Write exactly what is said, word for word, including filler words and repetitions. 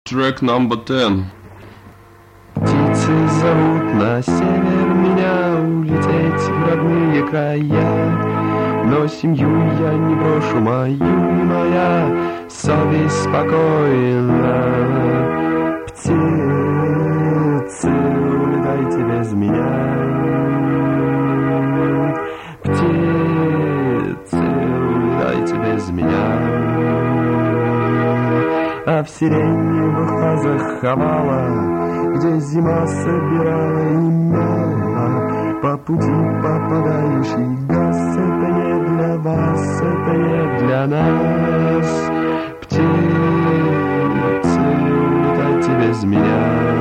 Track number ten. Птицы зовут на север меня улететь в родные края, но семью я не брошу мою, и моя совесть спокойна. Птицы, улетайте без меня. Птицы, улетайте без меня. А в сиреневых вазах овала, где зима собирала и мяла, по пути попадающий газ. Это не для вас, это не для нас. Птицы, улетайте без меня.